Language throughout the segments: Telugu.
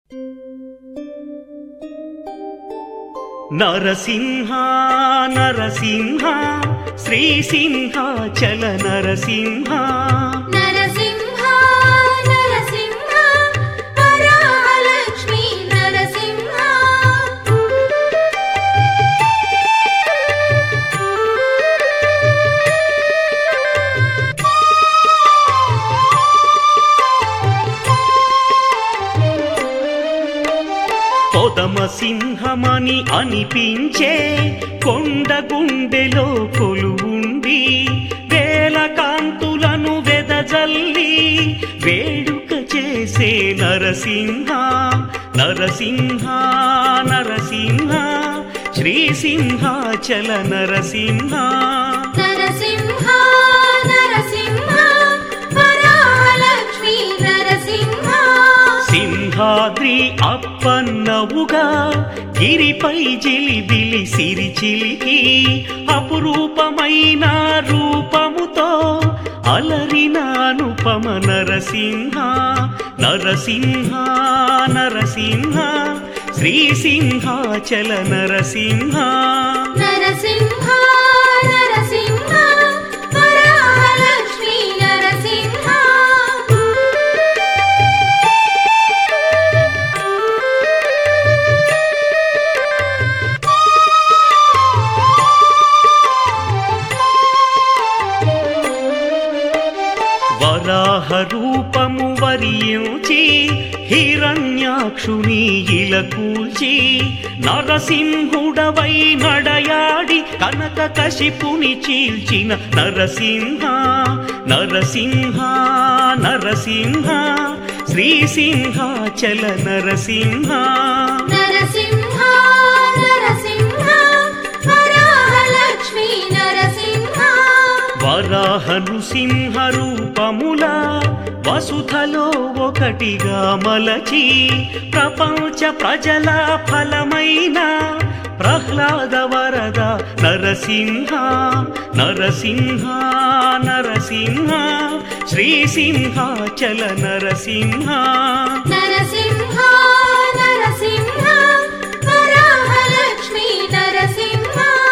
నరసింహ నరసింహ శ్రీ సింహాచల నరసింహ నరసింహ నరసింహ వరాహలక్ష్మీ నరసింహ కొదమ సింహమని అనిపించే కొండ గుండెలో కొలువుండి వేల కాంతులను వెదజల్లి వేడుక చేసే నరసింహ నరసింహ నరసింహ శ్రీ సింహాచల నరసింహ నరసింహ నరసింహ వరాహలక్ష్మీ నరసింహ సింహాద్రి అప్పన్నవుగా గిరిపై జిలిబిలి సిరిచిలికి అపురూపమైన రూపముతో అలరిన అనుపమ నరసింహ నరసింహ నరసింహ శ్రీ సింహాచల నరసింహ నరసింహ నరసింహ వరాహలక్ష్మీ నరసింహ వరాహ రూపము వరించి హిరణ్యాక్షుని ఇలకూల్చి నరసింహుడవై నడయాడి కనక కశిపుని చీల్చిన నరసింహ నరసింహ నరసింహ శ్రీ సింహాచల నరసింహ నరసింహ నరసింహ వరాహలక్ష్మీ నరసింహ వరాహ నృసింహ రూపముల వసుధలో ఒకటిగా మలచి ప్రపంచ ప్రజల ఫలమైన ప్రహ్లాద వరద నరసింహ నరసింహ నరసింహ శ్రీ సింహాచల నరసింహ నరసింహ నరసింహ వరాహలక్ష్మీ నరసింహ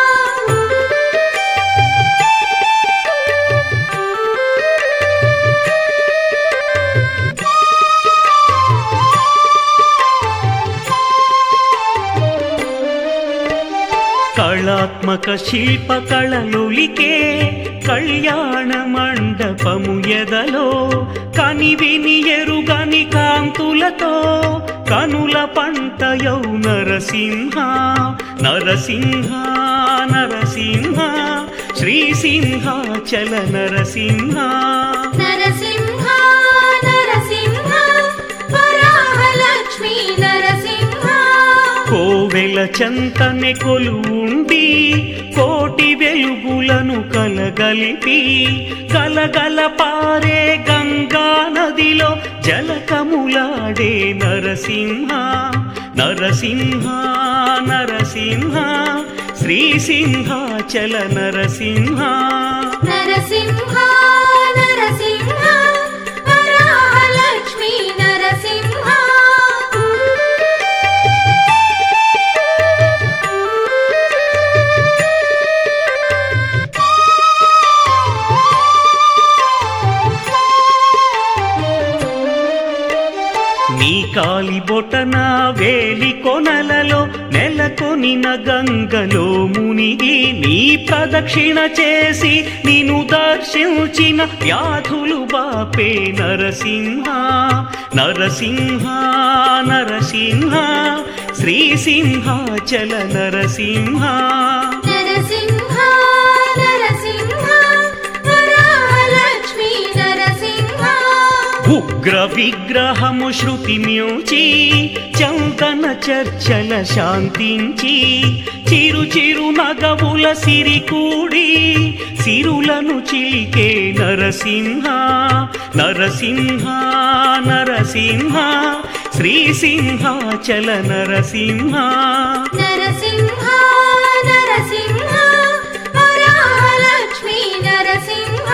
కళాత్మక శిల్ప కళలులికే కళ్యాణ మండపము ఎదలో కనివిని ఎరుగని కాంతులతో కనుల పంటయౌ నరసింహ నరసింహ నరసింహ శ్రీ సింహాచల నరసింహ నరసింహ నరసింహ వరాహలక్ష్మీ నరసింహ కోవెల చంతనె కొలువుండి కోటి వెలుగులను కలగలిపి కలగల పారే గంగా నదిలో జలకములాడే నరసింహ నరసింహ నరసింహ శ్రీ సింహాచల నరసింహ నరసింహ నరసింహ వరాహలక్ష్మీ నరసింహ నీ కాలి బొటన వేలి కొనలలో నెలకొనిన గంగలో మునిగి నీ ప్రదక్షిణ చేసి నిన్ను దర్శించిన వ్యాధులు బాపే నరసింహ నరసింహ నరసింహ శ్రీ సింహాచల నరసింహ నరసింహ నరసింహ వరాహలక్ష్మీ నరసింహ ఉగ్ర విగ్రహము శృతి మ్యూచి చందన చర్చల శాంతించి చిరు చిరు నగవుల సిరి కూడి సిరులను చిలికే నరసింహ నరసింహ నరసింహ శ్రీ సింహాచల నరసింహ నరసింహ నరసింహ వరాహలక్ష్మీ నరసింహ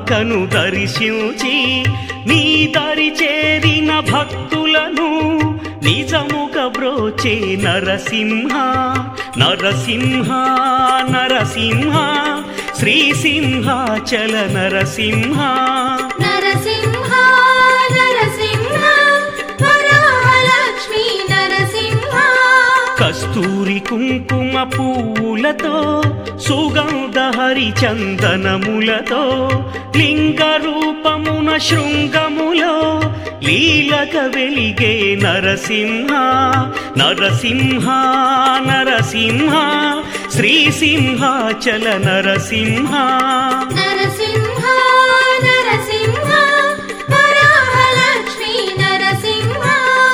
ద్వారకను దర్శించి నీ దరి చేరిన భక్తులను నిజముగా బ్రోచే నరసింహ నరసింహ నరసింహ శ్రీసింహాచల నరసింహ నరసింహ నరసింహ వరాహలక్ష్మీ నరసింహ కస్తూరి కుంకుమ పూలతో సుగంధ హరిచందనములతో లింగ రూపమున శృంగములో లీలక వెలిగే నరసింహ నరసింహ నరసింహ శ్రీసింహాచల నరసింహ నరసింహ నరసింహ వరాహలక్ష్మీ నరసింహ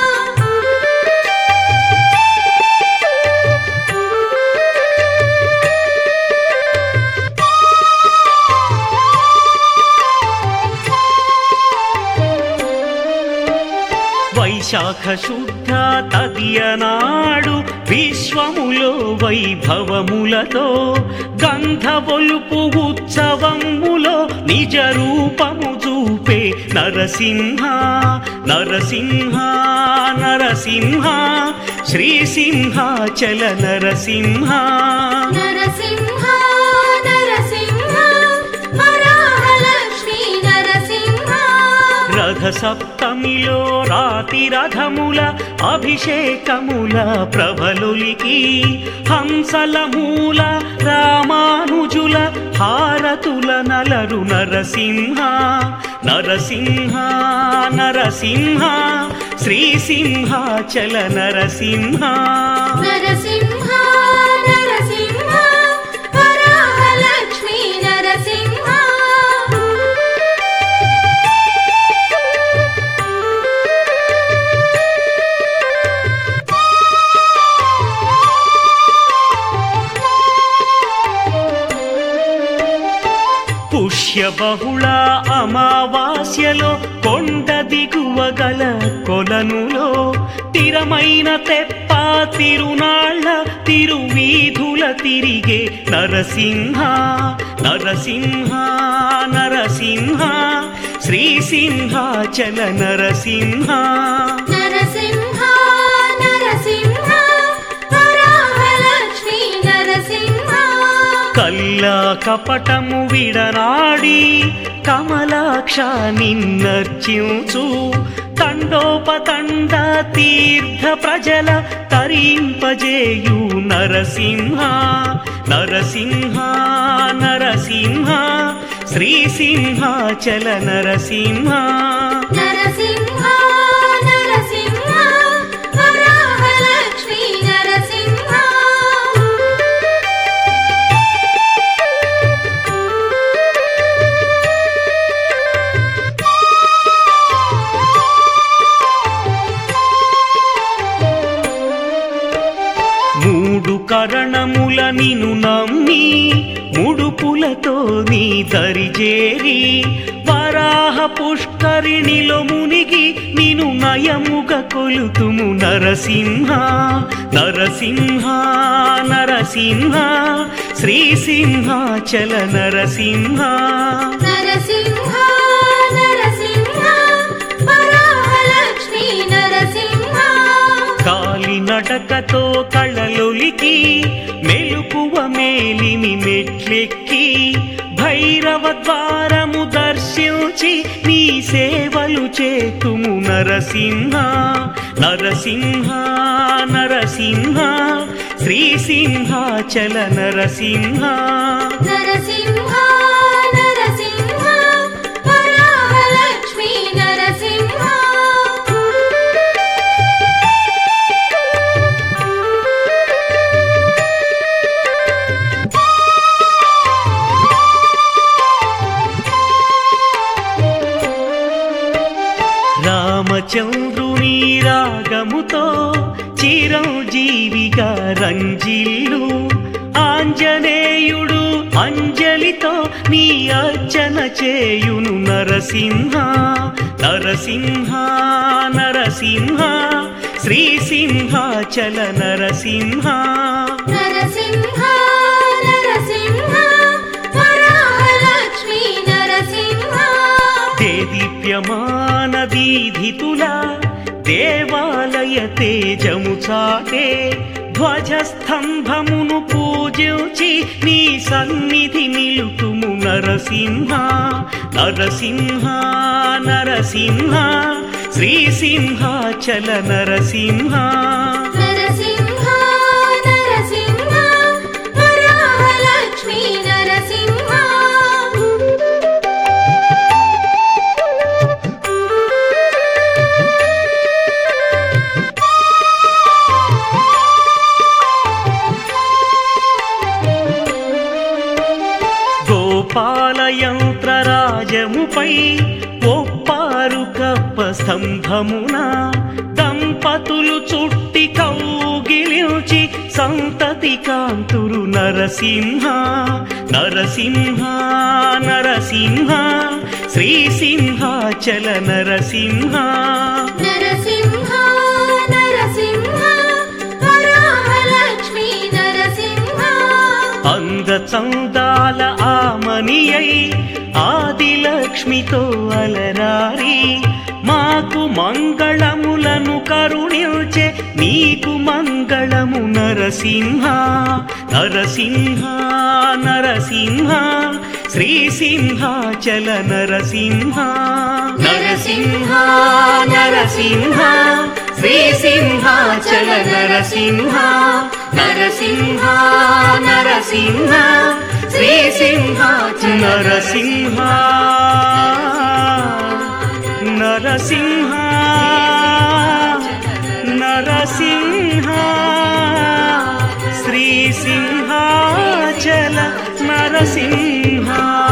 వైశాఖ శుద్ధ తదియనాడు విశ్వములో వైభవములతో గంధవొలుపు ఉత్సవములో నిజ రూపము చూపే నరసింహ నరసింహ నరసింహ శ్రీసింహాచల నరసింహ నరసింహ నరసింహ వరాహలక్ష్మీ నరసింహ రథ సప్తమిలో రాతి రథముల అభిషేకముల ప్రభలులికి హంసల మూల రామానుజుల హారతుల నలరు నరసింహ నరసింహ నరసింహ శ్రీసింహాచల నరసింహ నరసింహ నరసింహ వరాహలక్ష్మీ నరసింహ పుష్యబహుళ అమావాస్యలో కొండ దిగువ గల కొలనులో తిరమైన తెప్ప తిరునాళ్ళ తిరువీధుల తిరిగే నరసింహ నరసింహ నరసింహ శ్రీసింహాచల నరసింహ నరసింహ నరసింహ వరాహలక్ష్మీ నరసింహ కల్లా కపటము విడనాడి కమలాక్ష నిన్నర్చించు తండోపతండ తీర్థ ప్రజల తరింపజేయు నరసింహ నరసింహ నరసింహ శ్రీసింహాచల నరసింహ నరసింహ నరసింహ వరాహలక్ష్మీ నరసింహ మూడు కరణముల నిను నమ్మి ముడుపులతో నీ దరిజేరి వరాహ పుష్కరిణిలో మునిగి నిను నయముగా కొలుతుము నరసింహ నరసింహ నరసింహ శ్రీసింహాచల నరసింహ నరసింహ నరసింహ వరాహలక్ష్మీ నరసింహ కాలినడకతో కళ్ళలొలికి మెలుకువ మేలిమి మెట్లెక్కి భైరవ ద్వారము దర్శించి నీ సేవలు చేతుము నరసింహ నరసింహ నరసింహ శ్రీసింహాచల నరసింహ నరసింహ నరసింహ వరాహలక్ష్మీ నరసింహ రామచంద్రుని రాగముతో చిరంజీవిగా రంజిల్లు ఆంజనేయుడు అంజలితో నీ అర్చన చేయును నరసింహ నరసింహ నరసింహ శ్రీసింహాచల నరసింహ నరసింహ నరసింహ వరాహలక్ష్మీ నరసింహ దివ్యమాన వీధితుల దేవాలయ తేజము చాటే ధ్వజస్తంభమును పూజించి నీ సన్నిధి నిలుతుము నరసింహ నరసింహ నరసింహ శ్రీసింహాచల నరసింహ నరసింహ నరసింహ వరాహలక్ష్మీ నరసింహ గోపాలయంత్రరాజముపై ఒప్పారు కప్ప స్తంభమున దంపతులు చుట్టి కౌగిలించి సంతతి కాంతురు నరసింహ నరసింహ నరసింహ శ్రీసింహాచల నరసింహ నరసింహ నరసింహ వరాహలక్ష్మీ నరసింహ అందచందాల ఆమనియై ఆదిలక్ష్మితో అలరారి మాకు మంగళములను కరుణించే నీకు మంగళము నరసింహ నరసింహ నరసింహ శ్రీసింహాచల నరసింహ నరసింహ నరసింహ శ్రీసింహాచల నరసింహ నరసింహ నరసింహ శ్రీసింహాచల నరసింహ నరసింహ నరసింహ శ్రీసింహాచల నరసింహ